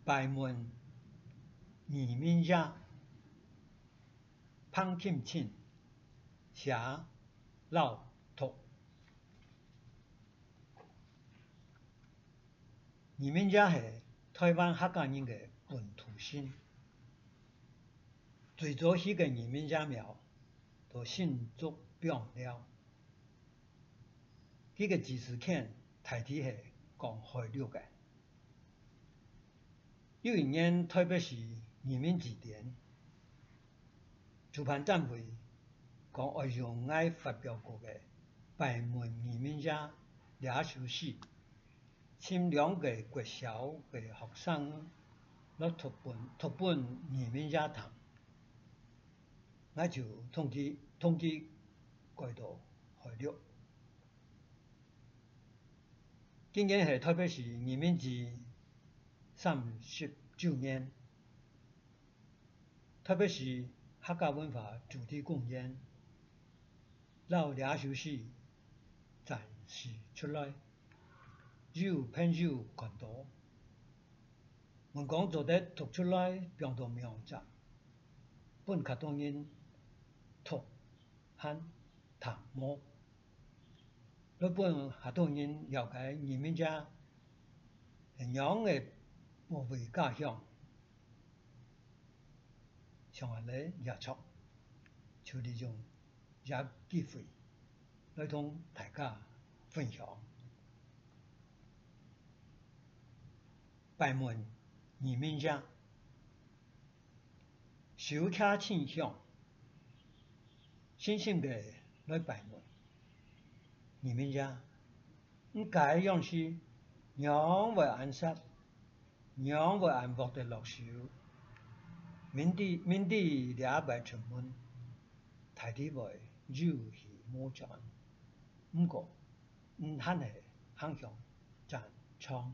bài môn移民家潘金庆写老图。移民家係台灣客家人嘅本土性，最早期嘅移民家廟都新竹變了。呢個知識圈大體係講海陸嘅。有一年台北市移民字典主辦單位講愛用愛發表過嘅bài門移民家倆首詩，請兩個國小嘅學生來讀本移民家堂，我就通知改到海陸。今年係台北市移民字39年，台北市客家文化主題公園老倆首詩展示出來，有朋友看到，問講做得讀出來變到名集，本客家人讀和談摸。日本客家人了解移民家係樣嘅保衛家鄉，上下嚟也錯，就利用這機會來同大家分享。bài門移民家小車傾向，深深嘅來bài門移民家，該樣是樣為暗殺，樣為暗博的落手，面對倆bài出門，大體為有氣無盡，不過肯係肯向讚唱。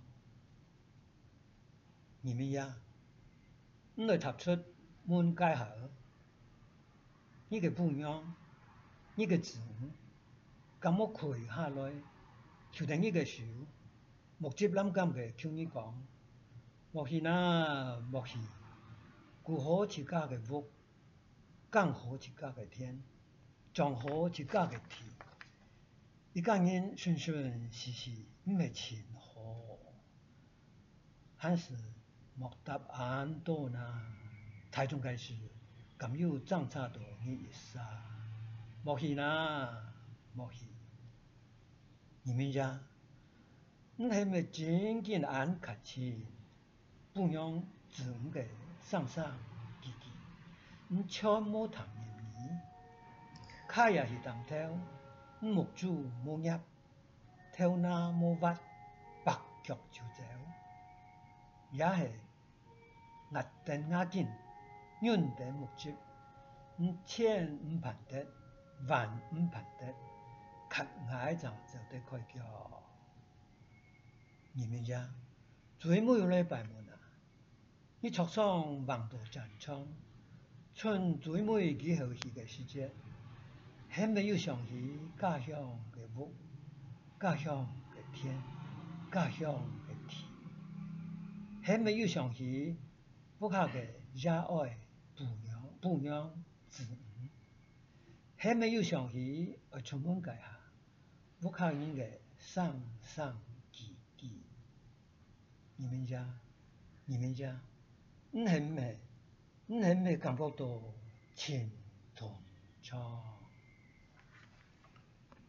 移民家來踏出門街後，呢個不樣，呢個字咁我跪下來，求定呢個手，目接諗咁嘅求你講，莫去那莫去，顧好自家嘅屋，耕好自家嘅田，種好自家嘅地，一家人順順時時唔係錢好，還是莫答案多呢？台中開始咁有長差到你意思啊？莫去那莫去，移民家，你係咪真見眼客氣？不用自己嘅上上記記，你全冇談言語，卡也係當頭，木主冇入，頭那冇挖，白腳就走，也係壓定壓緊，潤定木接，你千唔盼得，萬唔盼得，及矮就得開腳。移民家最冇有嚟bài門啊！你桌上望到讚唱，趁最冇幾好氣嘅時節，係咪要想起家鄉嘅屋、家鄉嘅天、家鄉嘅地？係咪要想起屋下嘅熱愛哺養子女？係咪要想起出門街下屋下人嘅生記記？移民家，你係咪感覺到情同唱？